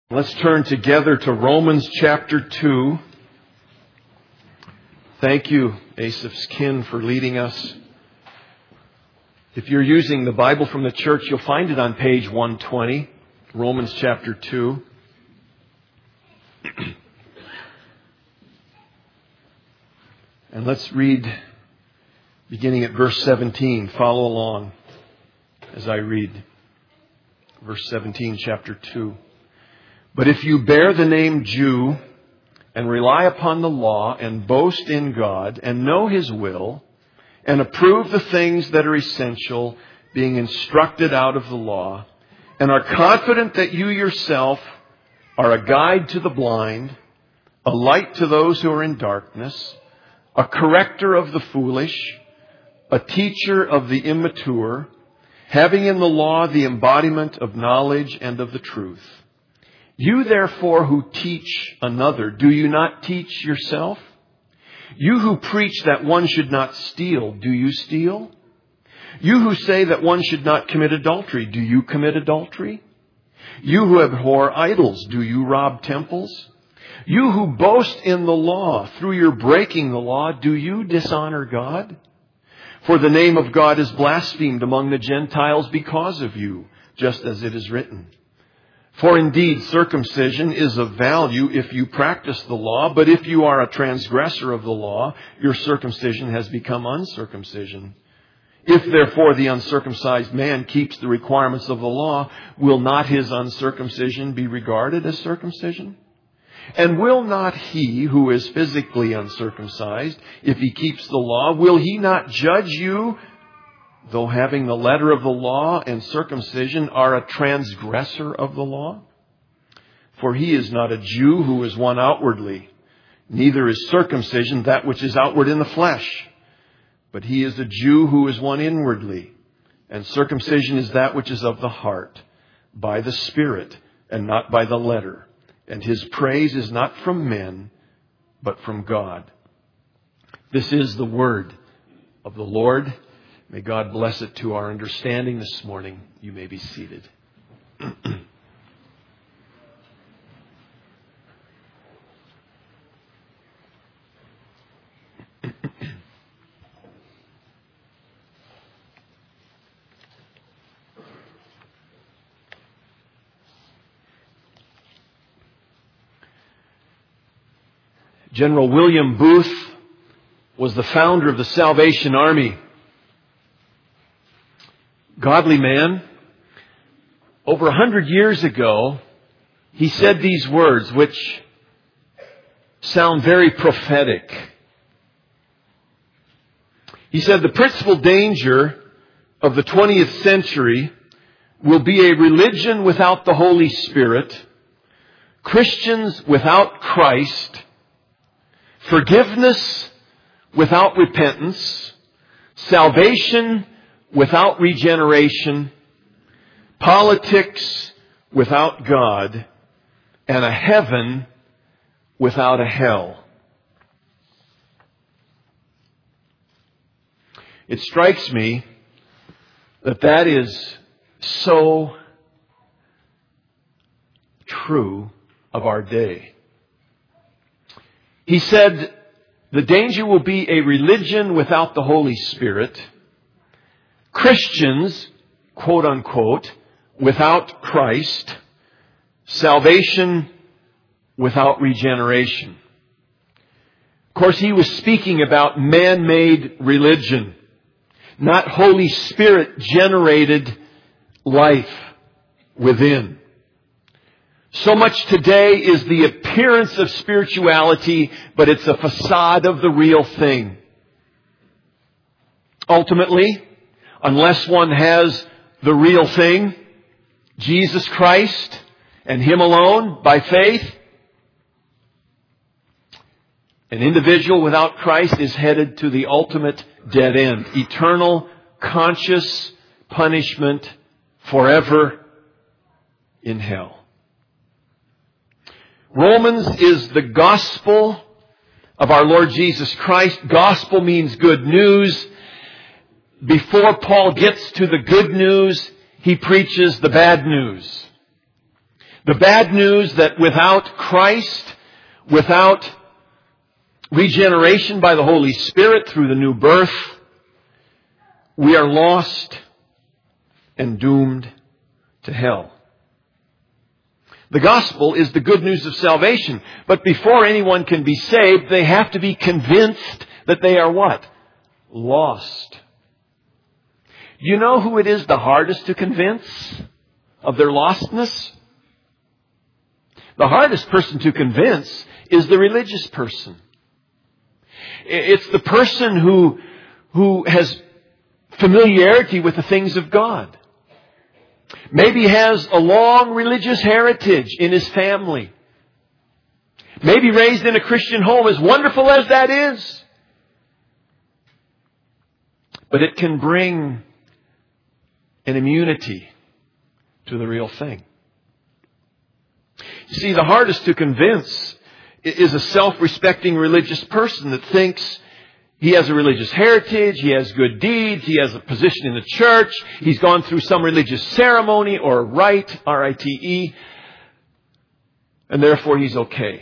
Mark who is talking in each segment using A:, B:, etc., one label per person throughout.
A: Let's turn together to Romans chapter 2. Thank you, Asaph's kin, for leading us. If you're using the Bible from the church, you'll find it on page 120, Romans chapter 2. And let's read beginning at verse 17. Follow along as I read verse 17, chapter 2. But if you bear the name Jew and rely upon the law and boast in God and know His will and approve the things that are essential, being instructed out of the law, and are confident that you yourself are a guide to the blind, a light to those who are in darkness, a corrector of the foolish, a teacher of the immature, having in the law the embodiment of knowledge and of the truth. You therefore who teach another, do you not teach yourself? You who preach that one should not steal, do you steal? You who say that one should not commit adultery, do you commit adultery? You who abhor idols, do you rob temples? You who boast in the law, through your breaking the law, do you dishonor God? For the name of God is blasphemed among the Gentiles because of you, just as it is written. For indeed, circumcision is of value if you practice the law, but if you are a transgressor of the law, your circumcision has become uncircumcision. If therefore the uncircumcised man keeps the requirements of the law, will not his uncircumcision be regarded as circumcision? And will not he who is physically uncircumcised, if he keeps the law, will he not judge you, though having the letter of the law and circumcision are a transgressor of the law? For he is not a Jew who is one outwardly, neither is circumcision that which is outward in the flesh. But he is a Jew who is one inwardly, and circumcision is that which is of the heart, by the Spirit, and not by the letter. And his praise is not from men, but from God. This is the word of the Lord. May God bless it to our understanding this morning. You may be seated. General William Booth was the founder of the Salvation Army. Godly man. Over 100 years ago, he said these words which sound very prophetic. He said, the principal danger of the 20th century will be a religion without the Holy Spirit, Christians without Christ, forgiveness without repentance, salvation without regeneration, politics without God, and a heaven without a hell. It strikes me that is so true of our day. He said, the danger will be a religion without the Holy Spirit, Christians, quote unquote, without Christ, salvation without regeneration. Of course, he was speaking about man-made religion, not Holy Spirit-generated life within. So much today is the appearance of spirituality, but it's a facade of the real thing. Ultimately, unless one has the real thing, Jesus Christ and Him alone by faith, an individual without Christ is headed to the ultimate dead end. Eternal, conscious punishment forever in hell. Romans is the gospel of our Lord Jesus Christ. Gospel means good news. Before Paul gets to the good news, he preaches the bad news. The bad news that without Christ, without regeneration by the Holy Spirit through the new birth, we are lost and doomed to hell. The gospel is the good news of salvation. But before anyone can be saved, they have to be convinced that they are what? Lost. You know who it is the hardest to convince of their lostness? The hardest person to convince is the religious person. It's the person who has familiarity with the things of God. Maybe has a long religious heritage in his family. Maybe raised in a Christian home, as wonderful as that is. But it can bring an immunity to the real thing. You see, the hardest to convince is a self-respecting religious person that thinks he has a religious heritage, he has good deeds, he has a position in the church, he's gone through some religious ceremony or rite, R-I-T-E, and therefore he's okay.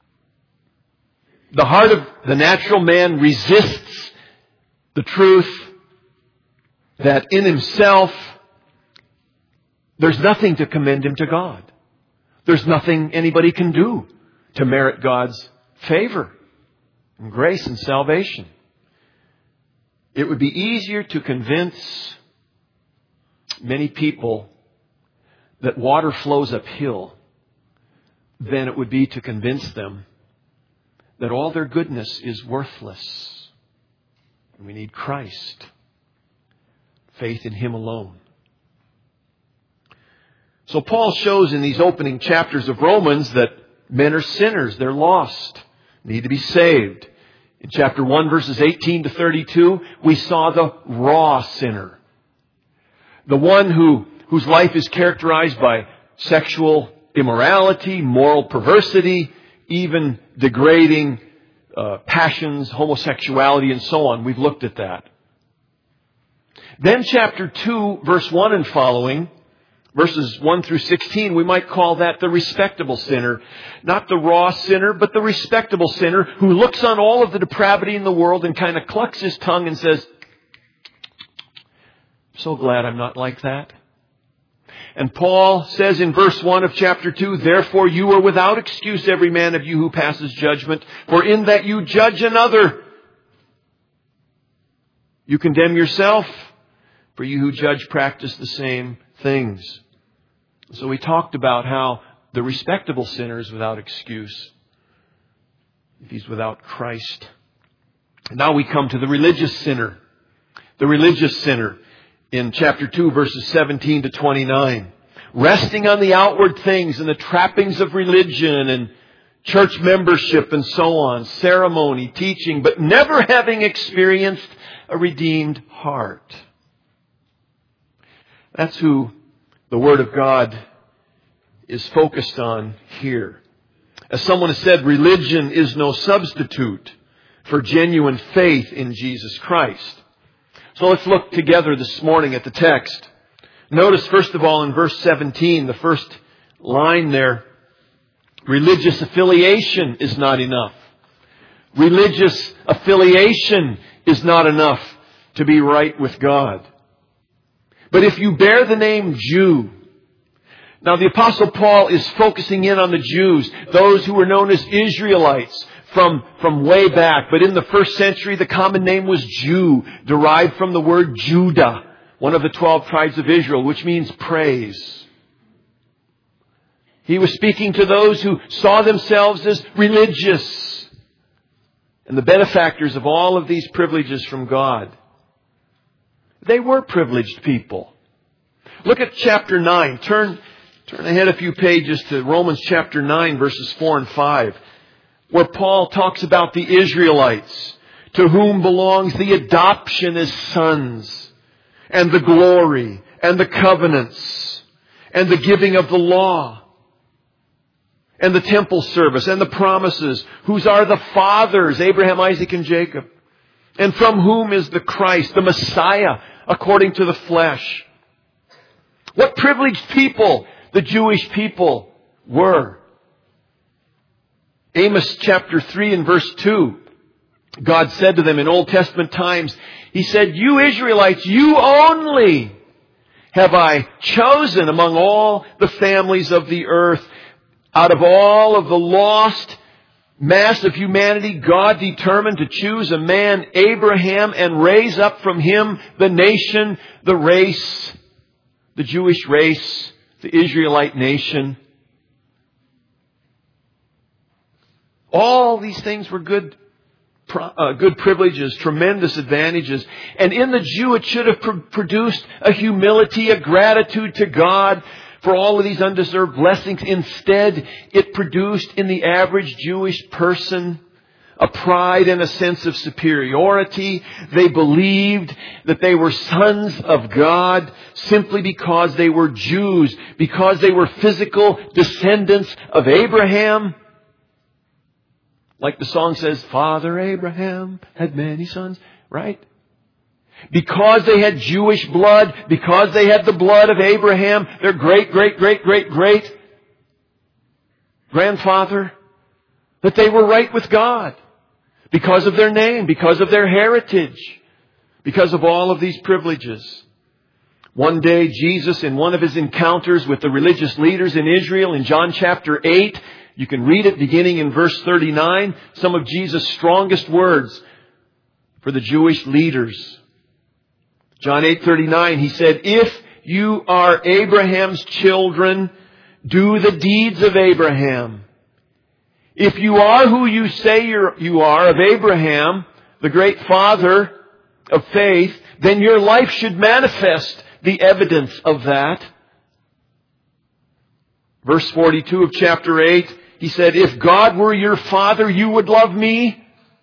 A: The heart of the natural man resists the truth that in himself there's nothing to commend him to God. There's nothing anybody can do to merit God's favor and grace and salvation. It would be easier to convince many people that water flows uphill than it would be to convince them that all their goodness is worthless. And we need Christ. Faith in Him alone. So Paul shows in these opening chapters of Romans that men are sinners. They're lost. Need to be saved. In chapter 1, verses 18 to 32, we saw the raw sinner. The one whose life is characterized by sexual immorality, moral perversity, even degrading passions, homosexuality, and so on. We've looked at that. Then chapter 2, verse 1 and following, verses 1 through 16, we might call that the respectable sinner. Not the raw sinner, but the respectable sinner who looks on all of the depravity in the world and kind of clucks his tongue and says, so glad I'm not like that. And Paul says in verse 1 of chapter 2, therefore you are without excuse, every man of you who passes judgment, for in that you judge another, you condemn yourself, for you who judge practice the same things. So we talked about how the respectable sinner is without excuse if he's without Christ. And now we come to the religious sinner. The religious sinner in chapter 2, verses 17 to 29. Resting on the outward things and the trappings of religion and church membership and so on, ceremony, teaching, but never having experienced a redeemed heart. That's who the Word of God is focused on here. As someone has said, religion is no substitute for genuine faith in Jesus Christ. So let's look together this morning at the text. Notice first of all in verse 17, the first line there, religious affiliation is not enough. Religious affiliation is not enough to be right with God. But if you bear the name Jew, now the Apostle Paul is focusing in on the Jews, those who were known as Israelites from way back. But in the first century, the common name was Jew, derived from the word Judah, one of the 12 tribes of Israel, which means praise. He was speaking to those who saw themselves as religious and the benefactors of all of these privileges from God. They were privileged people. Look at chapter 9. Turn ahead a few pages to Romans chapter 9, verses 4 and 5, where Paul talks about the Israelites, to whom belongs the adoption as sons, and the glory, and the covenants, and the giving of the law, and the temple service, and the promises, whose are the fathers, Abraham, Isaac, and Jacob, and from whom is the Christ, the Messiah, according to the flesh. What privileged people the Jewish people were. Amos chapter 3 and verse 2. God said to them in Old Testament times, He said, "You Israelites, you only have I chosen among all the families of the earth." Out of all of the lost mass of humanity, God determined to choose a man, Abraham, and raise up from him the nation, the race, the Jewish race, the Israelite nation. All these things were good privileges, tremendous advantages. And in the Jew, it should have produced a humility, a gratitude to God for all of these undeserved blessings. Instead, it produced in the average Jewish person a pride and a sense of superiority. They believed that they were sons of God simply because they were Jews, because they were physical descendants of Abraham. Like the song says, Father Abraham had many sons, right? Because they had Jewish blood, because they had the blood of Abraham, their great grandfather, that they were right with God. Because of their name, because of their heritage, because of all of these privileges. One day, Jesus, in one of His encounters with the religious leaders in Israel, in John chapter 8, you can read it beginning in verse 39, some of Jesus' strongest words for the Jewish leaders. John 8:39, He said, "If you are Abraham's children, do the deeds of Abraham. If you are who you say you are, of Abraham, the great father of faith, then your life should manifest the evidence of that." Verse 42 of chapter 8, He said, "If God were your father, you would love me,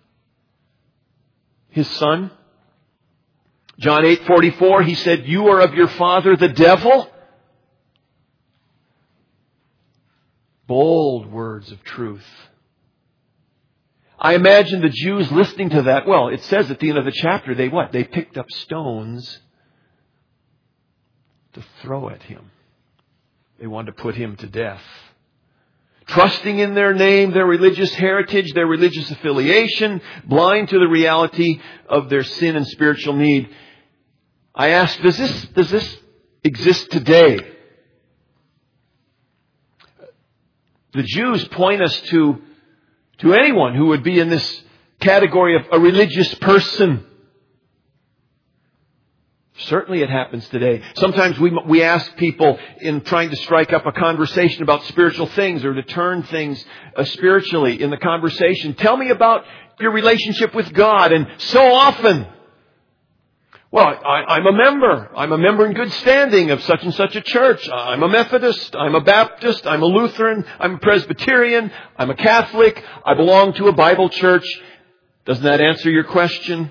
A: His son." John 8:44, He said, "You are of your father, the devil." Bold words of truth. I imagine the Jews listening to that. Well, it says at the end of the chapter, they picked up stones to throw at Him. They wanted to put Him to death. Trusting in their name, their religious heritage, their religious affiliation, blind to the reality of their sin and spiritual need. I ask, does this exist today? The Jews point us to anyone who would be in this category of a religious person. Certainly it happens today. Sometimes we ask people in trying to strike up a conversation about spiritual things or to turn things spiritually in the conversation, tell me about your relationship with God. And so often, well, I'm a member. I'm a member in good standing of such and such a church. I'm a Methodist. I'm a Baptist. I'm a Lutheran. I'm a Presbyterian. I'm a Catholic. I belong to a Bible church. Doesn't that answer your question?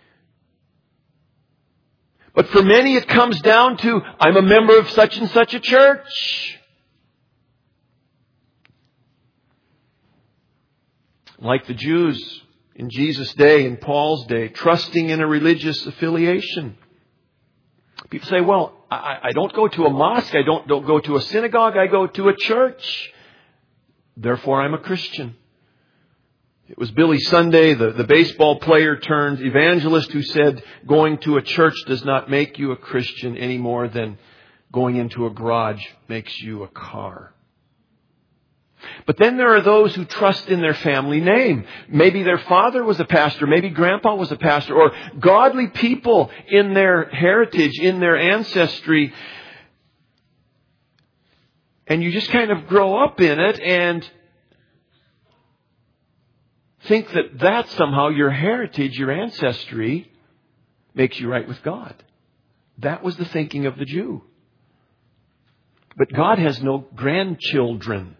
A: But for many it comes down to, I'm a member of such and such a church. Like the Jews in Jesus' day, in Paul's day, trusting in a religious affiliation. People say, well, I don't go to a mosque, I don't go to a synagogue, I go to a church. Therefore, I'm a Christian. It was Billy Sunday, the baseball player turned evangelist, who said, going to a church does not make you a Christian any more than going into a garage makes you a car. But then there are those who trust in their family name. Maybe their father was a pastor. Maybe grandpa was a pastor. Or godly people in their heritage, in their ancestry. And you just kind of grow up in it and think that somehow your heritage, your ancestry, makes you right with God. That was the thinking of the Jew. But God has no grandchildren.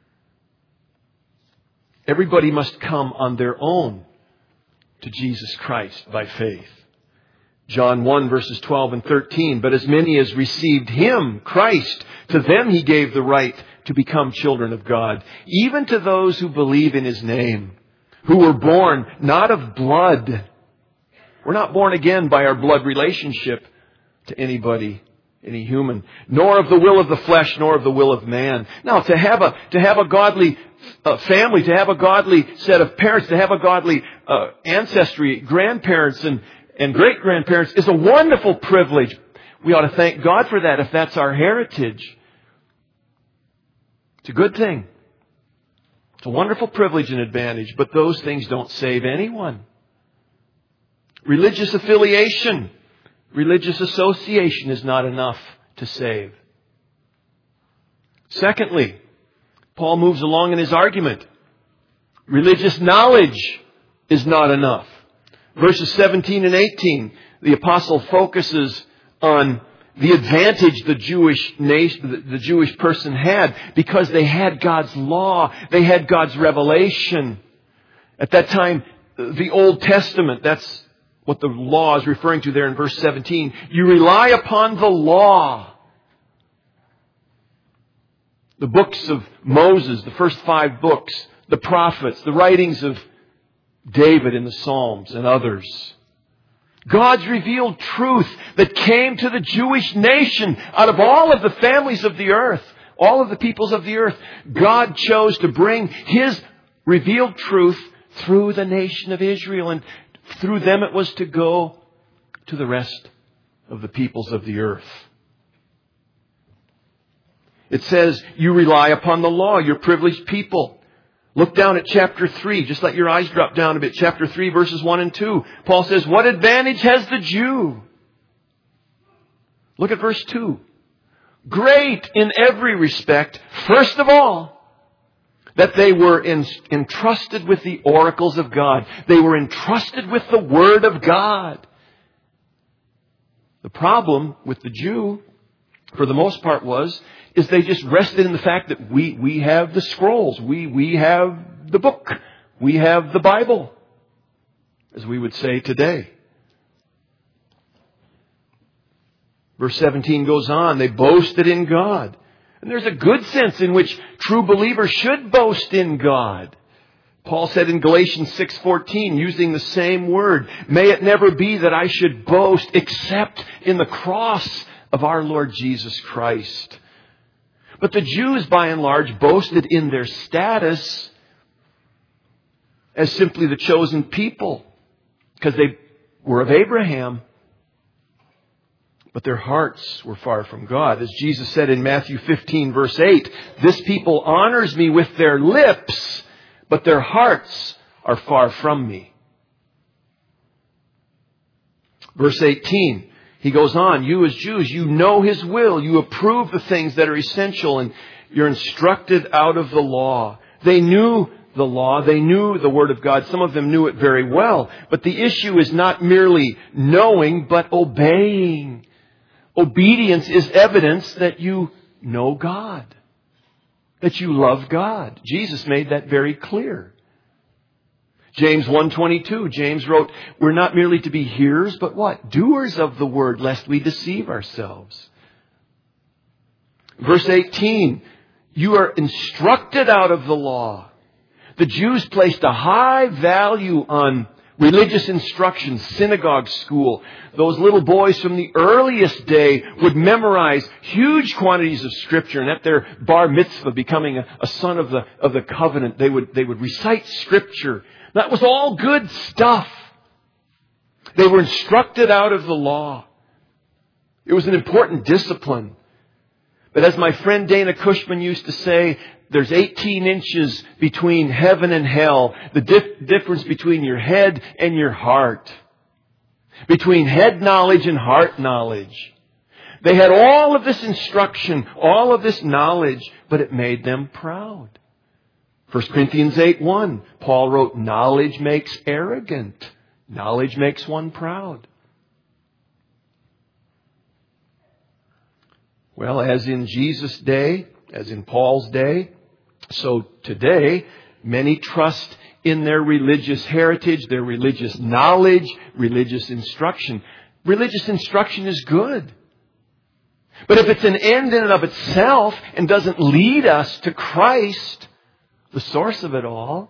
A: Everybody must come on their own to Jesus Christ by faith. John 1 verses 12 and 13. But as many as received Him, Christ, to them He gave the right to become children of God, even to those who believe in His name, who were born not of blood. We're not born again by our blood relationship to anybody, any human, nor of the will of the flesh, nor of the will of man. Now, to have a godly family, to have a godly set of parents, to have a godly ancestry, grandparents and great-grandparents is a wonderful privilege. We ought to thank God for that if that's our heritage. It's a good thing. It's a wonderful privilege and advantage, but those things don't save anyone. Religious affiliation, religious association is not enough to save. Secondly, Paul moves along in his argument. Religious knowledge is not enough. Verses 17 and 18, the apostle focuses on the advantage the Jewish person had because they had God's law. They had God's revelation. At that time, the Old Testament, that's what the law is referring to there in verse 17. You rely upon the law. The books of Moses, the first 5 books, the prophets, the writings of David in the Psalms and others. God's revealed truth that came to the Jewish nation out of all of the families of the earth, all of the peoples of the earth. God chose to bring His revealed truth through the nation of Israel, and through them it was to go to the rest of the peoples of the earth. It says, you rely upon the law, you're privileged people. Look down at chapter 3. Just let your eyes drop down a bit. Chapter 3, verses 1 and 2. Paul says, what advantage has the Jew? Look at verse 2. Great in every respect, first of all, that they were entrusted with the oracles of God. They were entrusted with the Word of God. The problem with the Jew, for the most part, is they just rested in the fact that we have the scrolls. We have the book. We have the Bible, as we would say today. Verse 17 goes on. They boasted in God. And there's a good sense in which true believers should boast in God. Paul said in Galatians 6:14, using the same word, may it never be that I should boast except in the cross of our Lord Jesus Christ. But the Jews, by and large, boasted in their status as simply the chosen people because they were of Abraham. But their hearts were far from God. As Jesus said in Matthew 15, verse 8, this people honors me with their lips, but their hearts are far from me. Verse 18. He goes on, you as Jews, you know His will. You approve the things that are essential, and you're instructed out of the law. They knew the law. They knew the Word of God. Some of them knew it very well. But the issue is not merely knowing, but obeying. Obedience is evidence that you know God, that you love God. Jesus made that very clear. James 1:22, James wrote, we're not merely to be hearers, but what? Doers of the word, lest we deceive ourselves. Verse 18, you are instructed out of the law. The Jews placed a high value on religious instruction, synagogue school. Those little boys from the earliest day would memorize huge quantities of Scripture, and at their bar mitzvah, becoming a son of the covenant, they would recite Scripture. That was all good stuff. They were instructed out of the law. It was an important discipline. But as my friend Dana Cushman used to say, there's 18 inches between heaven and hell. The difference between your head and your heart. Between head knowledge and heart knowledge. They had all of this instruction, all of this knowledge, but it made them proud. 1 Corinthians 8:1, Paul wrote, knowledge makes arrogant. Knowledge makes one proud. Well, as in Jesus' day, as in Paul's day, so today, many trust in their religious heritage, their religious knowledge, religious instruction. Religious instruction is good. But if it's an end in and of itself and doesn't lead us to Christ, the source of it all,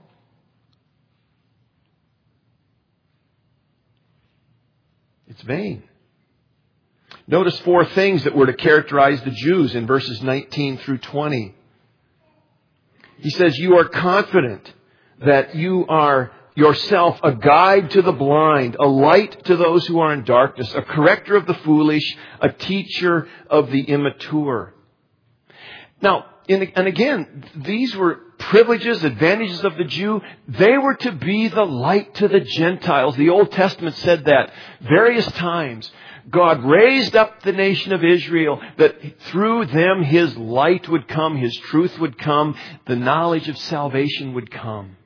A: it's vain. Notice 4 things that were to characterize the Jews in verses 19 through 20. He says, you are confident that you are yourself a guide to the blind, a light to those who are in darkness, a corrector of the foolish, a teacher of the immature. Now, and again, these were privileges, advantages of the Jew. They were to be the light to the Gentiles. The Old Testament said that various times. God raised up the nation of Israel that through them His light would come, His truth would come, the knowledge of salvation would come.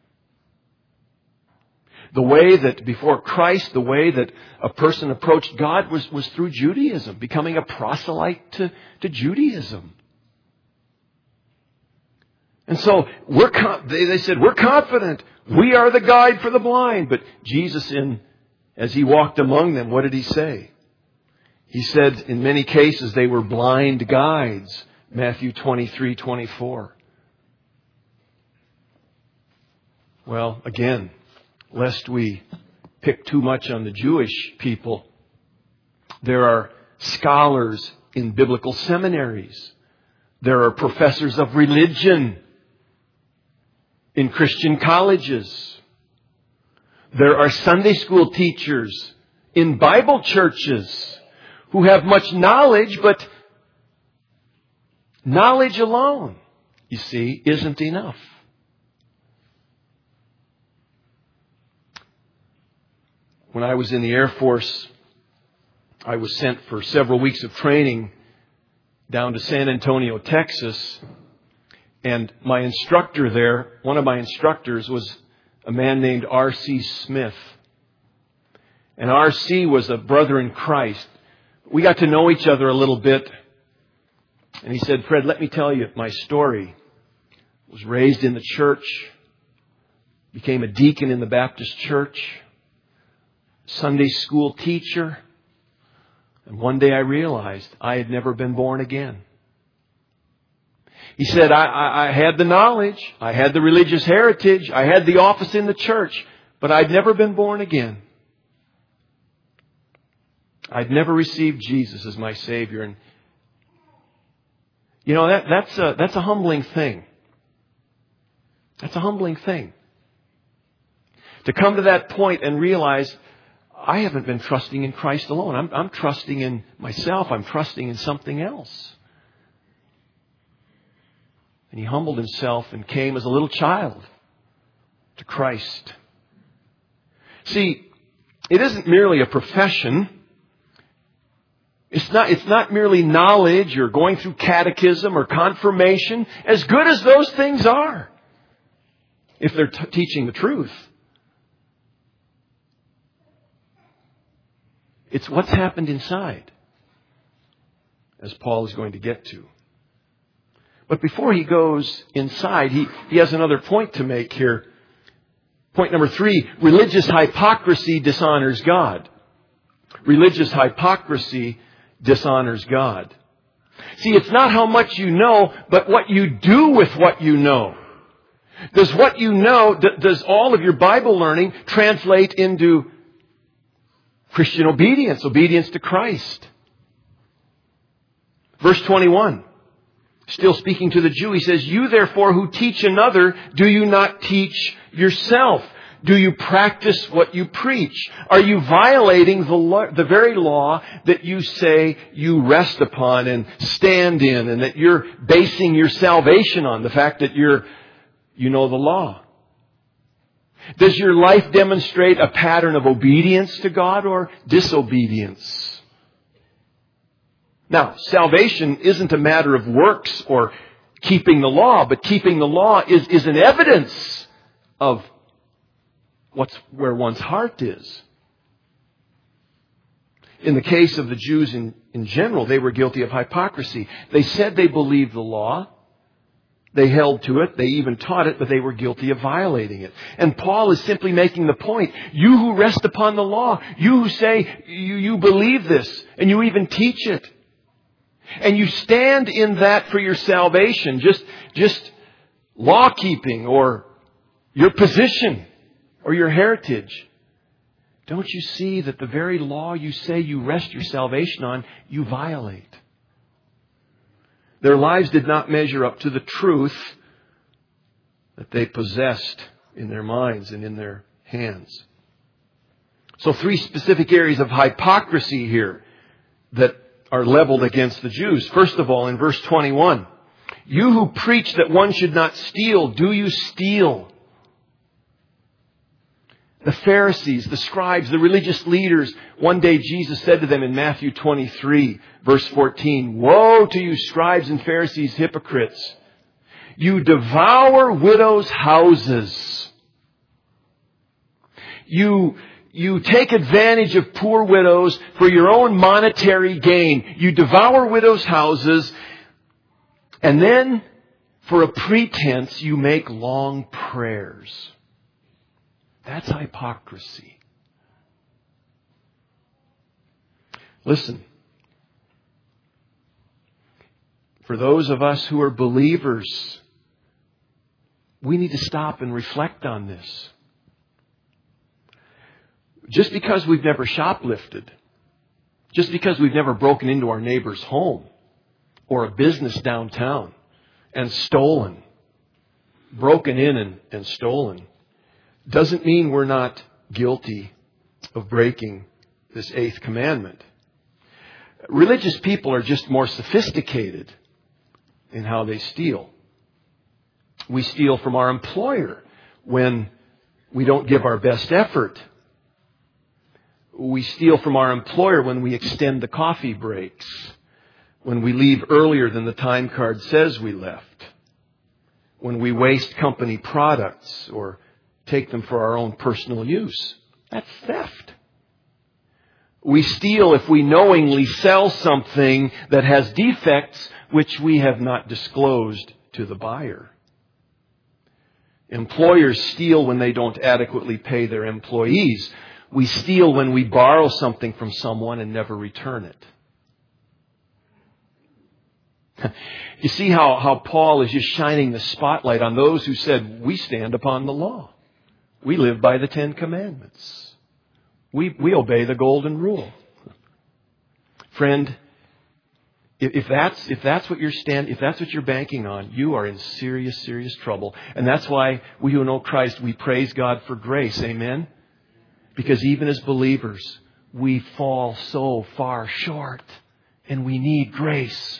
A: The way that before Christ, the way that a person approached God was through Judaism, becoming a proselyte to Judaism. And so they said, we're confident. We are the guide for the blind. But Jesus, as He walked among them, what did He say? He said in many cases they were blind guides. Matthew 23:24. Well, again, lest we pick too much on the Jewish people, there are scholars in biblical seminaries. There are professors of religion in Christian colleges. There are Sunday school teachers in Bible churches who have much knowledge, but knowledge alone, you see, isn't enough. When I was in the Air Force, I was sent for several weeks of training down to San Antonio, Texas. And my instructor there, one of my instructors, was a man named R.C. Smith. And R.C. was a brother in Christ. We got to know each other a little bit. And he said, Fred, let me tell you my story. I was raised in the church, became a deacon in the Baptist church, Sunday school teacher. And one day I realized I had never been born again. He said, I had the knowledge, I had the religious heritage, I had the office in the church, but I'd never been born again. I'd never received Jesus as my Savior. And you know, that's a humbling thing. That's a humbling thing. To come to that point and realize I haven't been trusting in Christ alone. I'm trusting in myself. I'm trusting in something else. And he humbled himself and came as a little child to Christ. See, it isn't merely a profession. It's not merely knowledge or going through catechism or confirmation, as good as those things are, if they're teaching the truth. It's what's happened inside, as Paul is going to get to. But before he goes inside, he has another point to make here. Point number 3, religious hypocrisy dishonors God. Religious hypocrisy dishonors God. See, it's not how much you know, but what you do with what you know. Does what you know, does all of your Bible learning translate into Christian obedience, obedience to Christ? Verse 21, still speaking to the Jew, he says, you therefore who teach another, do you not teach yourself? Do you practice what you preach? Are you violating the very law that you say you rest upon and stand in, and that you're basing your salvation on, the fact that you know the law? Does your life demonstrate a pattern of obedience to God or disobedience? Now, salvation isn't a matter of works or keeping the law, but keeping the law is an evidence of where one's heart is. In the case of the Jews in general, they were guilty of hypocrisy. They said they believed the law. They held to it. They even taught it, but they were guilty of violating it. And Paul is simply making the point. You who rest upon the law, you who say you believe this, and you even teach it, and you stand in that for your salvation, just law keeping or your position or your heritage. Don't you see that the very law you say you rest your salvation on, you violate? Their lives did not measure up to the truth that they possessed in their minds and in their hands. So 3 specific areas of hypocrisy here that are leveled against the Jews. First of all, in verse 21, you who preach that one should not steal, do you steal? The Pharisees, the scribes, the religious leaders, one day Jesus said to them in Matthew 23, verse 14, woe to you scribes and Pharisees, hypocrites! You devour widows' houses. You take advantage of poor widows for your own monetary gain. You devour widows' houses, and then, for a pretense, you make long prayers. That's hypocrisy. Listen, for those of us who are believers, we need to stop and reflect on this. Just because we've never shoplifted, just because we've never broken into our neighbor's home or a business downtown and stolen, broken in and stolen, doesn't mean we're not guilty of breaking this 8th commandment. Religious people are just more sophisticated in how they steal. We steal from our employer when we don't give our best effort. We steal from our employer when we extend the coffee breaks, when we leave earlier than the time card says we left, when we waste company products or take them for our own personal use. That's theft. We steal if we knowingly sell something that has defects which we have not disclosed to the buyer. Employers steal when they don't adequately pay their employees. We steal when we borrow something from someone and never return it. You see how Paul is just shining the spotlight on those who said, we stand upon the law. We live by the 10 commandments. We obey the golden rule. Friend, if that's what you're banking on, you are in serious, serious trouble. And that's why we who know Christ, we praise God for grace. Amen? Because even as believers, we fall so far short and we need grace.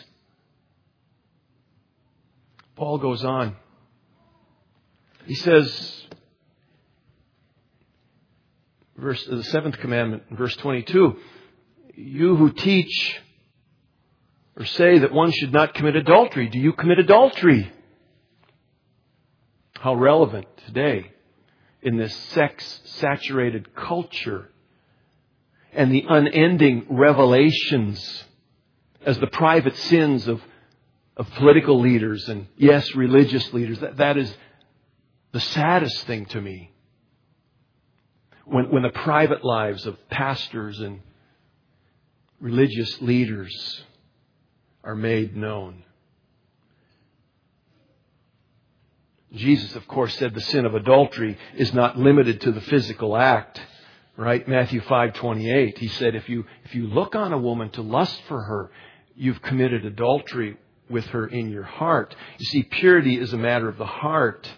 A: Paul goes on. He says, the 7th commandment, verse 22, you who teach or say that one should not commit adultery, do you commit adultery? How relevant today in this sex-saturated culture and the unending revelations as the private sins of political leaders and, yes, religious leaders. That is the saddest thing to me. When the private lives of pastors and religious leaders are made known. Jesus, of course, said the sin of adultery is not limited to the physical act. Right? Matthew 5:28. He said, if you look on a woman to lust for her, you've committed adultery with her in your heart. You see, purity is a matter of the heart.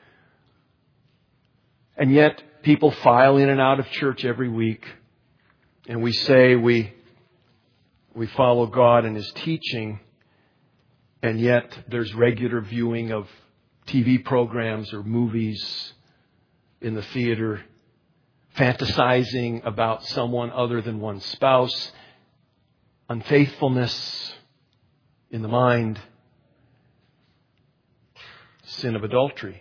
A: And yet, people file in and out of church every week. And we say we follow God and His teaching. And yet, there's regular viewing of TV programs or movies in the theater, fantasizing about someone other than one's spouse, unfaithfulness in the mind, sin of adultery.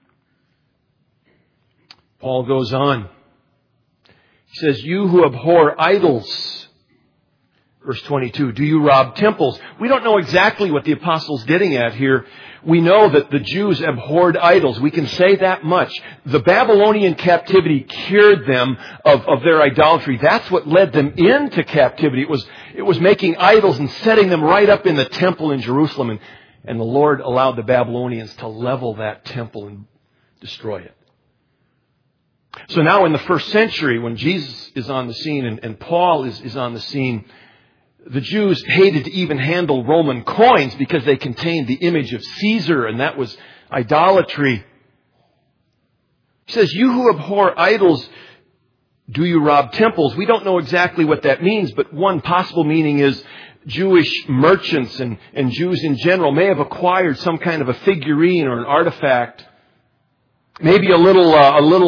A: Paul goes on. He says, you who abhor idols. Verse 22, do you rob temples? We don't know exactly what the apostle's getting at here. We know that the Jews abhorred idols. We can say that much. The Babylonian captivity cured them of their idolatry. That's what led them into captivity. It was making idols and setting them right up in the temple in Jerusalem. And the Lord allowed the Babylonians to level that temple and destroy it. So now in the first century, when Jesus is on the scene and Paul is on the scene, the Jews hated to even handle Roman coins because they contained the image of Caesar, and that was idolatry. He says, you who abhor idols, do you rob temples? We don't know exactly what that means, but one possible meaning is Jewish merchants and Jews in general may have acquired some kind of a figurine or an artifact. Maybe a little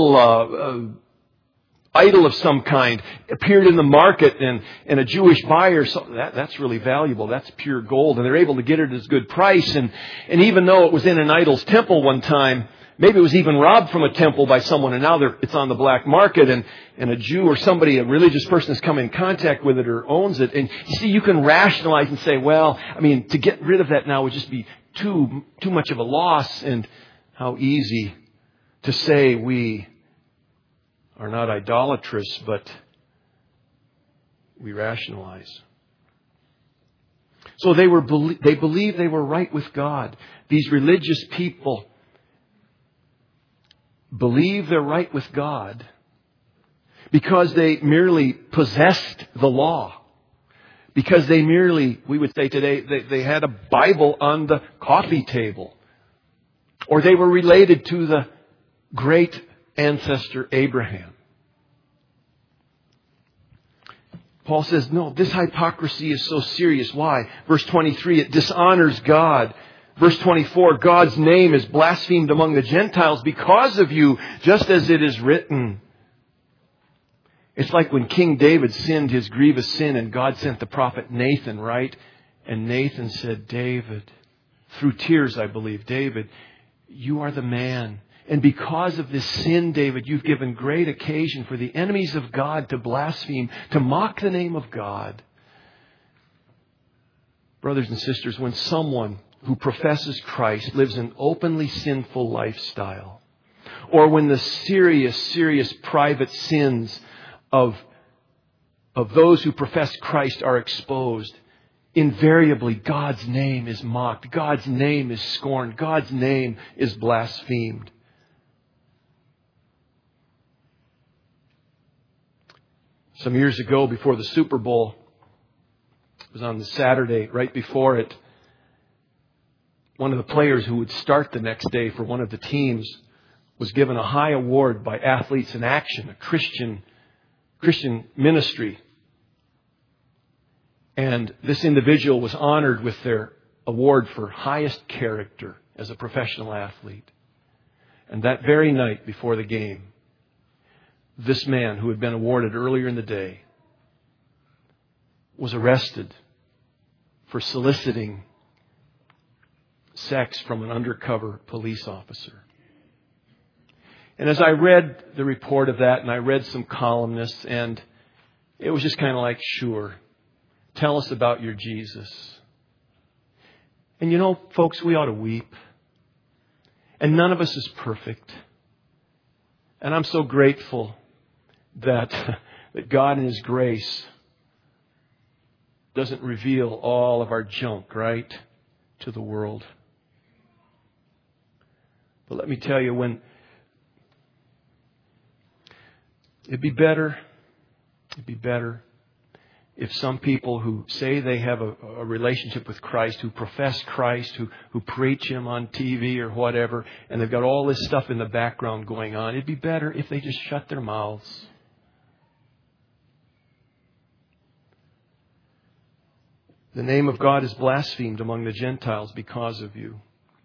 A: idol of some kind appeared in the market, and a Jewish buyer saw that's really valuable. That's pure gold, and they're able to get it at a good price. And even though it was in an idol's temple one time, maybe it was even robbed from a temple by someone, and now it's on the black market, and a Jew or somebody, a religious person, has come in contact with it or owns it. And you see, you can rationalize and say, well, I mean, to get rid of that now would just be too much of a loss. And how easy to say we are not idolatrous, but we rationalize. So they believed they were right with God. These religious people believe they're right with God because they merely possessed the law. Because they merely, we would say today, they had a Bible on the coffee table. Or they were related to the great ancestor Abraham. Paul says, no, this hypocrisy is so serious. Why? Verse 23, it dishonors God. Verse 24, God's name is blasphemed among the Gentiles because of you, just as it is written. It's like when King David sinned his grievous sin and God sent the prophet Nathan, right? And Nathan said, David, through tears, I believe, David, you are the man. And because of this sin, David, you've given great occasion for the enemies of God to blaspheme, to mock the name of God. Brothers and sisters, when someone who professes Christ lives an openly sinful lifestyle, or when the serious private sins of those who profess Christ are exposed, invariably God's name is mocked, God's name is scorned, God's name is blasphemed. Some years ago, before the Super Bowl, it was on the Saturday right before it, one of the players who would start the next day for one of the teams was given a high award by Athletes in Action, a Christian ministry. And this individual was honored with their award for highest character as a professional athlete. And that very night before the game, this man who had been awarded earlier in the day was arrested for soliciting sex from an undercover police officer. And as I read the report of that, and I read some columnists, and it was just kind of like, sure, tell us about your Jesus. And you know, folks, we ought to weep. And none of us is perfect. And I'm so grateful that God in His grace doesn't reveal all of our junk, right, to the world. But let me tell you, it'd be better if some people who say they have a relationship with Christ, who profess Christ, who preach Him on TV or whatever, and they've got all this stuff in the background going on, it'd be better if they just shut their mouths. The name of God is blasphemed among the Gentiles because of you.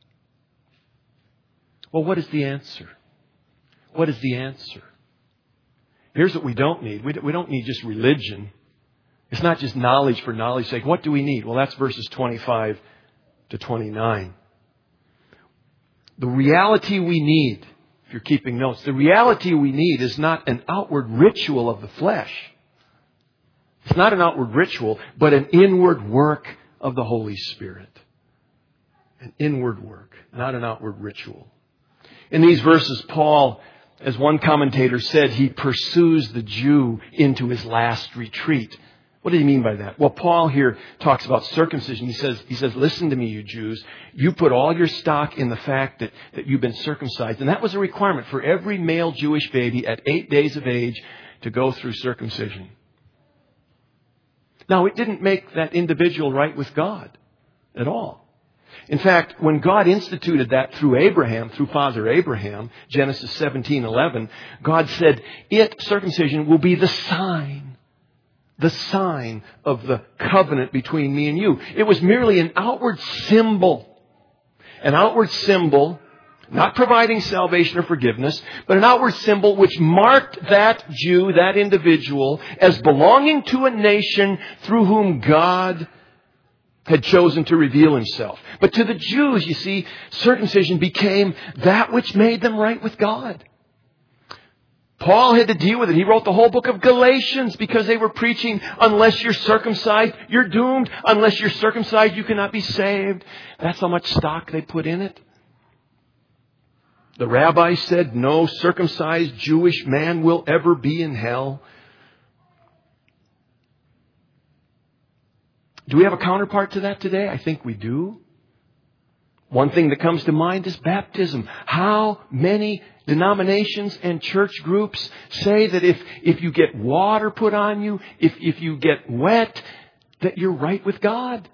A: Well, what is the answer? What is the answer? Here's what we don't need. We don't need just religion. It's not just knowledge for knowledge's sake. What do we need? Well, that's verses 25 to 29. The reality we need, if you're keeping notes, the reality we need is not an outward ritual of the flesh. It's not an outward ritual, but an inward work of the Holy Spirit. An inward work, not an outward ritual. In these verses, Paul, as one commentator said, he pursues the Jew into his last retreat. What did he mean by that? Well, Paul here talks about circumcision. He says, listen to me, you Jews. You put all your stock in the fact that you've been circumcised. And that was a requirement for every male Jewish baby at 8 days of age to go through circumcision. Now, it didn't make that individual right with God at all. In fact, when God instituted that through Abraham, through Father Abraham, Genesis 17:11, God said, circumcision will be the sign of the covenant between me and you. It was merely an outward symbol. An outward symbol, not providing salvation or forgiveness, but an outward symbol which marked that Jew, that individual, as belonging to a nation through whom God had chosen to reveal himself. But to the Jews, you see, circumcision became that which made them right with God. Paul had to deal with it. He wrote the whole book of Galatians because they were preaching, unless you're circumcised, you're doomed. Unless you're circumcised, you cannot be saved. That's how much stock they put in it. The rabbi said, no circumcised Jewish man will ever be in hell. Do we have a counterpart to that today? I think we do. One thing that comes to mind is baptism. How many denominations and church groups say that if you get water put on you, if you get wet, that you're right with God?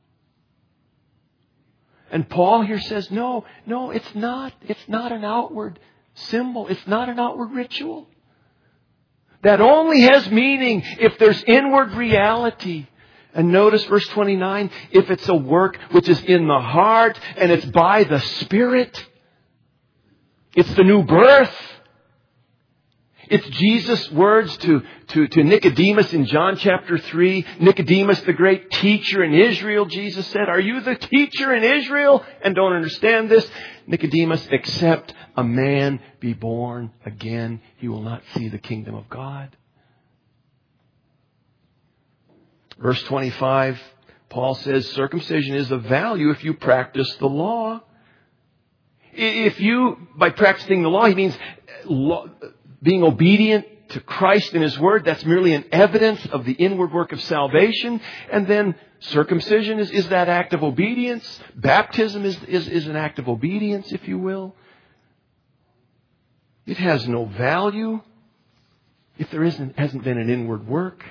A: And Paul here says, no, it's not. It's not an outward symbol. It's not an outward ritual. That only has meaning if there's inward reality. And notice verse 29, if it's a work which is in the heart and it's by the Spirit, it's the new birth. It's Jesus' words to Nicodemus in John chapter 3. Nicodemus, the great teacher in Israel, Jesus said, are you the teacher in Israel and don't understand this? Nicodemus, except a man be born again, he will not see the kingdom of God. Verse 25, Paul says circumcision is of value if you practice the law. If you, by practicing the law, he means being obedient to Christ and His Word. That's merely an evidence of the inward work of salvation. And then circumcision is that act of obedience. Baptism is an act of obedience, if you will. It has no value if there hasn't been an inward work.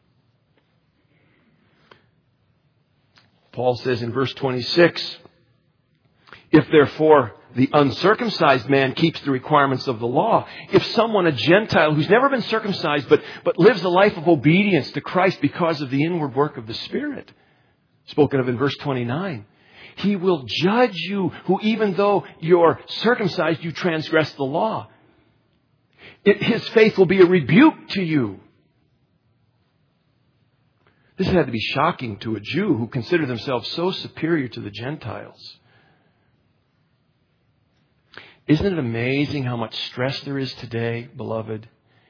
A: Paul says in verse 26, if therefore the uncircumcised man keeps the requirements of the law, if someone, a Gentile who's never been circumcised but lives a life of obedience to Christ because of the inward work of the Spirit, spoken of in verse 29, he will judge you who even though you're circumcised, you transgress the law. His faith will be a rebuke to you. This had to be shocking to a Jew who considered themselves so superior to the Gentiles. Isn't it amazing how much stress there is today, beloved,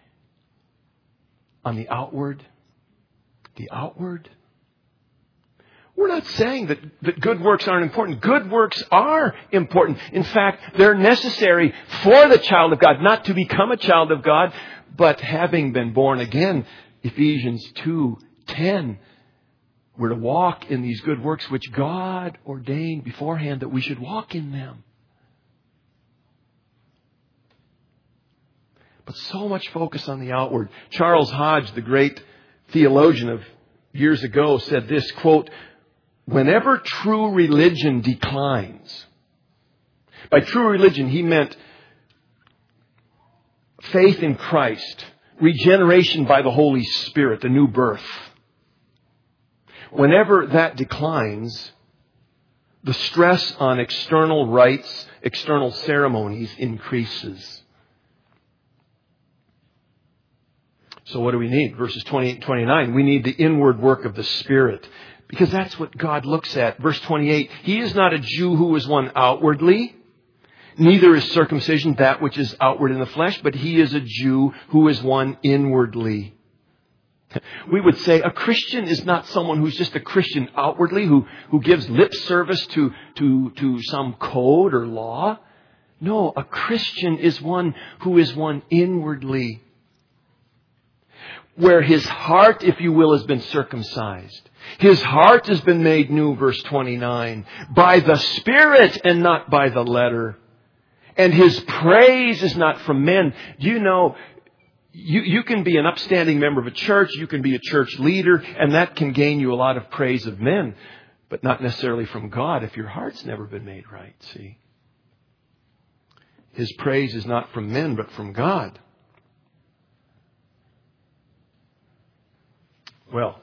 A: on the outward? The outward? We're not saying that good works aren't important. Good works are important. In fact, they're necessary for the child of God, not to become a child of God, but having been born again, Ephesians 2:10, we're to walk in these good works which God ordained beforehand that we should walk in them. But so much focus on the outward. Charles Hodge, the great theologian of years ago, said this, quote, whenever true religion declines, by true religion he meant faith in Christ, regeneration by the Holy Spirit, the new birth. Whenever that declines, the stress on external rites, external ceremonies increases. So what do we need? Verses 28 and 29. We need the inward work of the Spirit. Because that's what God looks at. Verse 28. He is not a Jew who is one outwardly. Neither is circumcision that which is outward in the flesh. But he is a Jew who is one inwardly. We would say a Christian is not someone who's just a Christian outwardly, who gives lip service to some code or law. No, a Christian is one who is one inwardly. where his heart, if you will, has been circumcised. His heart has been made new, verse 29, by the Spirit and not by the letter. And his praise is not from men. Do you know, you can be an upstanding member of a church, you can be a church leader, and that can gain you a lot of praise of men, but not necessarily from God if your heart's never been made right, see? His praise is not from men, but from God. Well,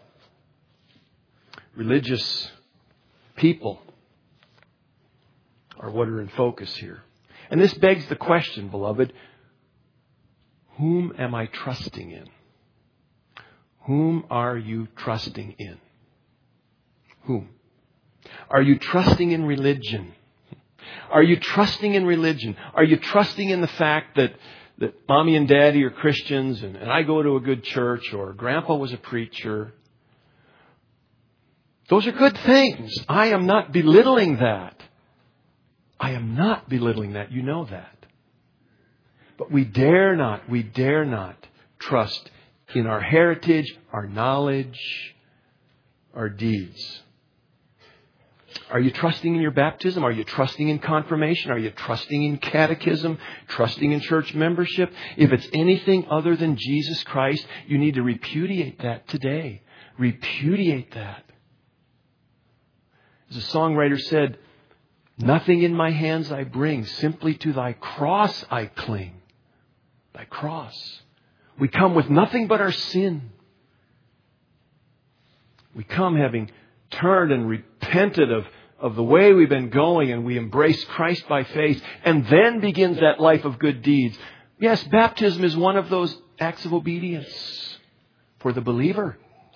A: religious people are what are in focus here. And this begs the question, beloved, whom am I trusting in? Whom are you trusting in? Whom? Are you trusting in religion? Are you trusting in religion? Are you trusting in the fact that mommy and daddy are Christians and I go to a good church or grandpa was a preacher? Those are good things. I am not belittling that. I am not belittling that. You know that. But we dare not trust in our heritage, our knowledge, our deeds. Are you trusting in your baptism? Are you trusting in confirmation? Are you trusting in catechism? Trusting in church membership? If it's anything other than Jesus Christ, you need to repudiate that today. Repudiate that. As a songwriter said, nothing in my hands I bring, simply to thy cross I cling. Thy cross. We come with nothing but our sin. We come having turned and repented of the way we've been going, and we embrace Christ by faith, and then begins that life of good deeds. Yes, baptism is one of those acts of obedience for the believer.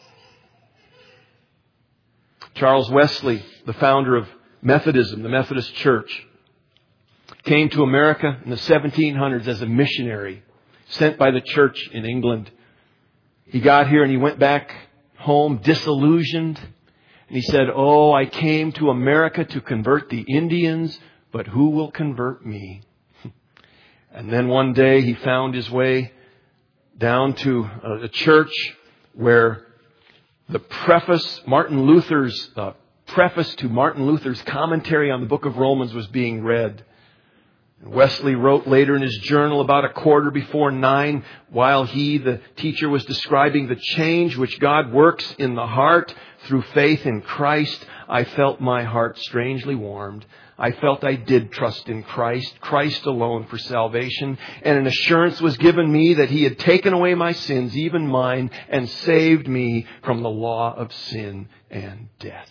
A: Charles Wesley, the founder of Methodism, the Methodist Church, came to America in the 1700s as a missionary sent by the church in England. He got here and he went back home disillusioned. And he said, "Oh, I came to America to convert the Indians, but who will convert me?" And then one day he found his way down to a church where the preface, Martin Luther's preface to Martin Luther's commentary on the book of Romans was being read. Wesley wrote later in his journal about 9:15, while he, the teacher, was describing the change which God works in the heart through faith in Christ, I felt my heart strangely warmed. I felt I did trust in Christ, Christ alone for salvation, and an assurance was given me that He had taken away my sins, even mine, and saved me from the law of sin and death.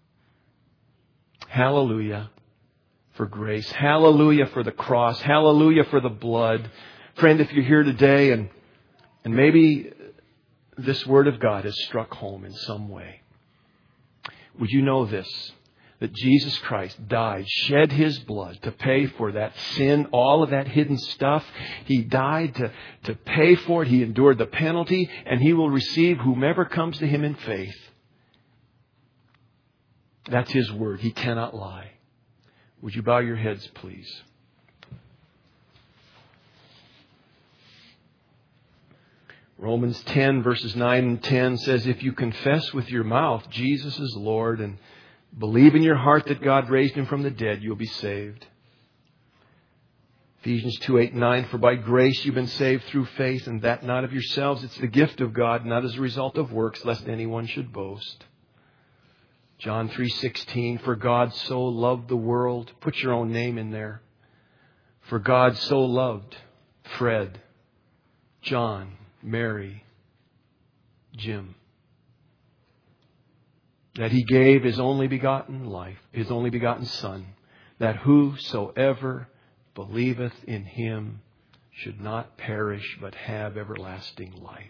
A: Hallelujah for grace. Hallelujah for the cross. Hallelujah for the blood. Friend, if you're here today and maybe this word of God has struck home in some way, would you know this? That Jesus Christ died, shed His blood to pay for that sin, all of that hidden stuff. He died to pay for it. He endured the penalty, and He will receive whomever comes to Him in faith. That's His word. He cannot lie. Would you bow your heads, please? Romans 10 verses 9 and 10 says, if you confess with your mouth Jesus is Lord and believe in your heart that God raised Him from the dead, you'll be saved. Ephesians 2:8-9, for by grace you've been saved through faith, and that not of yourselves. It's the gift of God, not as a result of works, lest anyone should boast. John 3:16, for God so loved the world. Put your own name in there. For God so loved Fred, John, Mary, Jim, that He gave His only begotten life, His only begotten Son, that whosoever believeth in Him should not perish but have everlasting life.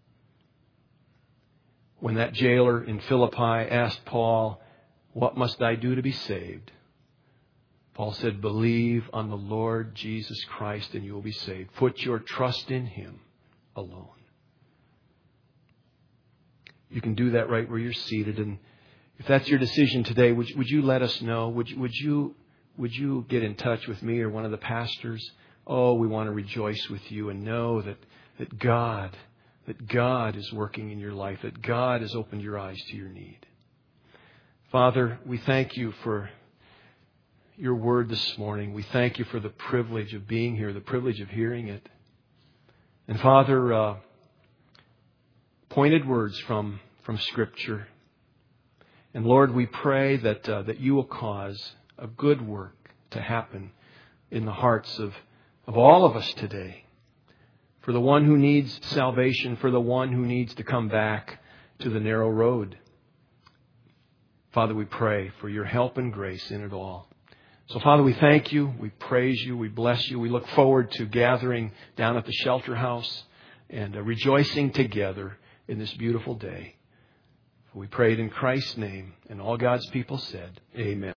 A: When that jailer in Philippi asked Paul, what must I do to be saved? Paul said, believe on the Lord Jesus Christ and you will be saved. Put your trust in Him alone. You can do that right where you're seated. And if that's your decision today, would you let us know? Would you get in touch with me or one of the pastors? Oh, we want to rejoice with you and know that God that God is working in your life, that God has opened your eyes to your need. Father, we thank you for your word this morning. We thank you for the privilege of being here, the privilege of hearing it. And Father, pointed words from Scripture. And Lord, we pray that you will cause a good work to happen in the hearts of all of us today. For the one who needs salvation, for the one who needs to come back to the narrow road. Father, we pray for your help and grace in it all. So, Father, we thank you, we praise you, we bless you. We look forward to gathering down at the shelter house and rejoicing together in this beautiful day. We pray it in Christ's name, and all God's people said, amen.